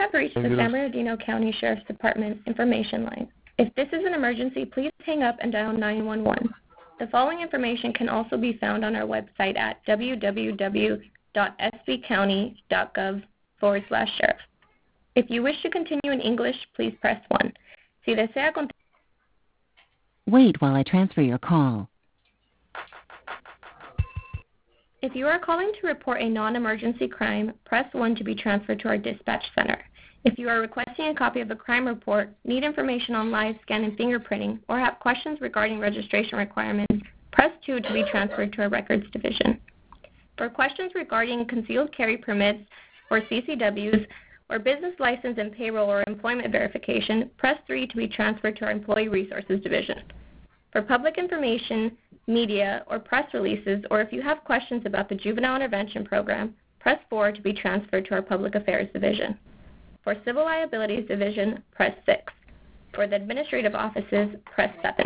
have reached the San Bernardino County Sheriff's Department information line. If this is an emergency, please hang up and dial 911. The following information can also be found on our website at www.sbcounty.gov/sheriff. If you wish to continue in English, please press 1. Si desea Wait while I transfer your call. If you are calling to report a non-emergency crime, press 1 to be transferred to our dispatch center. If you are requesting a copy of a crime report, need information on live scan and fingerprinting, or have questions regarding registration requirements, press 2 to be transferred to our records division. For questions regarding concealed carry permits or CCWs, or business license and payroll or employment verification, press 3 to be transferred to our employee resources division. For public information, media, or press releases, or if you have questions about the Juvenile Intervention Program, press 4 to be transferred to our Public Affairs Division. For Civil Liabilities Division, press 6. For the administrative offices, press 7.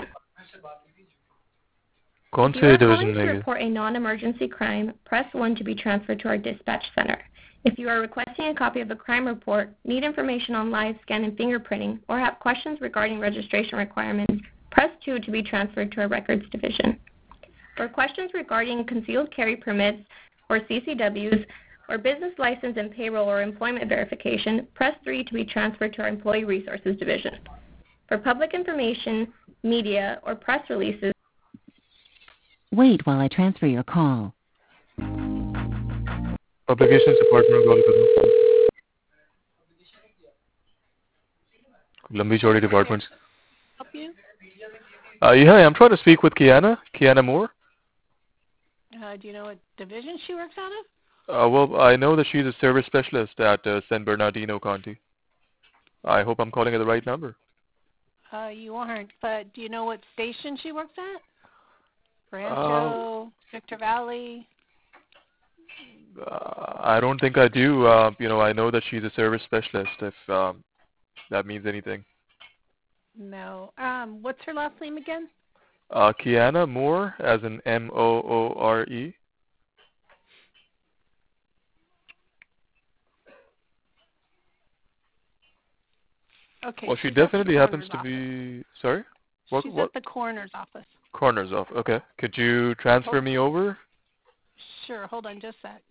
If you are calling to report a non-emergency crime, press 1 to be transferred to our dispatch center. If you are requesting a copy of a crime report, need information on live scan and fingerprinting, or have questions regarding registration requirements, press 2 to be transferred to our records division. For questions regarding concealed carry permits or CCWs, or business license and payroll or employment verification, press 3 to be transferred to our employee resources division. For public information, media, or press releases, Wait while I transfer your call. Publications Department call करो. लंबी चौड़ी departments. Help you? Yeah, I'm trying to speak with Kiana Moore. Do you know what division she works out of? Well, I know that she's a service specialist at San Bernardino County. I hope I'm calling at the right number. You aren't, but do you know what station she works at? Rancho, Victor Valley? I don't think I do. I know that she's a service specialist, if that means anything. No. What's her last name again? Kiana Moore, as in Moore. Okay. Well, she definitely happens to be... Sorry? She's at the coroner's office. Coroner's office. Okay. Could you transfer me over? Sure. Hold on just a sec.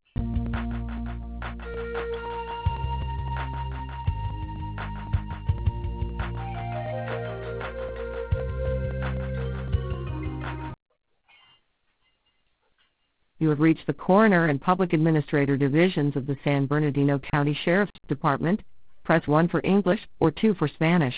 You have reached the Coroner and Public Administrator Divisions of the San Bernardino County Sheriff's Department. Press 1 for English or 2 for Spanish.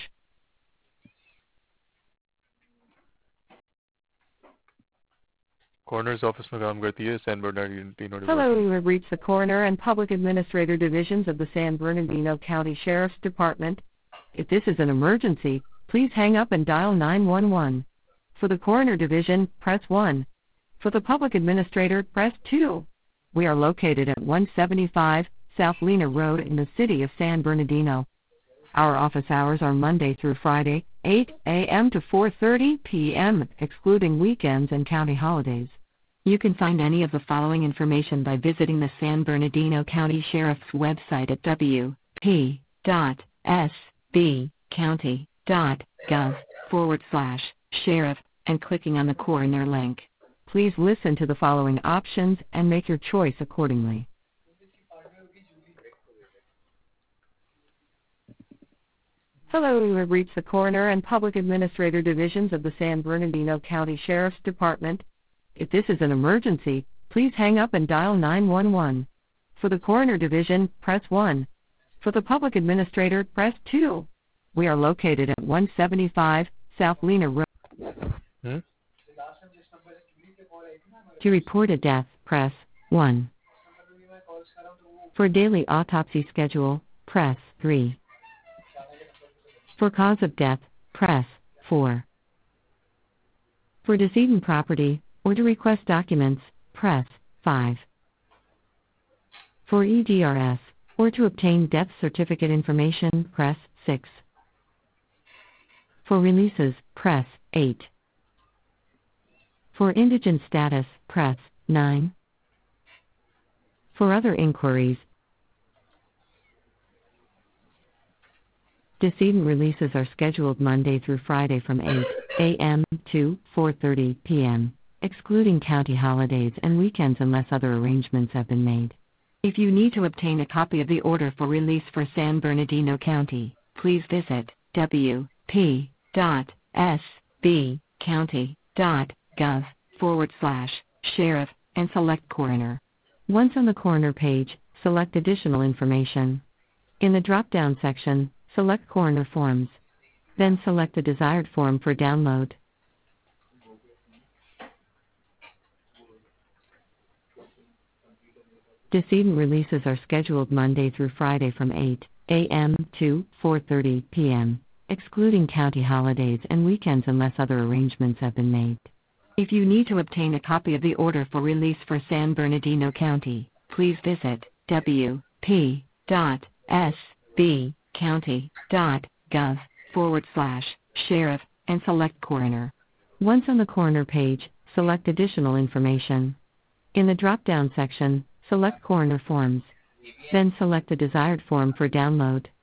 Coroner's office में काम करती है San Bernardino. Hello, you have reached the Coroner and Public Administrator Divisions of the San Bernardino County Sheriff's Department. If this is an emergency, please hang up and dial 911. For the Coroner Division, press 1. For the Public Administrator, press 2. We are located at 175 South Lena Road in the city of San Bernardino. Our office hours are Monday through Friday, 8 a.m. to 4:30 p.m., excluding weekends and county holidays. You can find any of the following information by visiting the San Bernardino County Sheriff's website at wp.sbcounty.gov/sheriff and clicking on the Coroner link. Please listen to the following options and make your choice accordingly. Hello, you have reached the Coroner and Public Administrator Divisions of the San Bernardino County Sheriff's Department. If this is an emergency, please hang up and dial 911. For the Coroner Division, press 1. For the Public Administrator, press 2. We are located at 175 South Lena Road. To report a death, press 1. For daily autopsy schedule, press 3. For cause of death, press 4. For decedent property, or to request documents, press 5. For EGRS, or to obtain death certificate information, press 6. For releases, press 8. For indigent status, press 9. For other inquiries, Decedent releases are scheduled Monday through Friday from 8 a.m. to 4:30 p.m., excluding county holidays and weekends unless other arrangements have been made. If you need to obtain a copy of the order for release for San Bernardino County, please visit wp.sbcounty.gov/sheriff and select coroner. Once on the coroner page, select additional information. In the drop-down section, select coroner forms. Then select the desired form for download. Decedent releases are scheduled Monday through Friday from 8 a.m. to 4:30 p.m., excluding county holidays and weekends unless other arrangements have been made. If you need to obtain a copy of the order for release for San Bernardino County, please visit wp.sbcounty.gov/sheriff and select coroner. Once on the coroner page, select additional information. In the drop-down section, select coroner forms. Then select the desired form for download.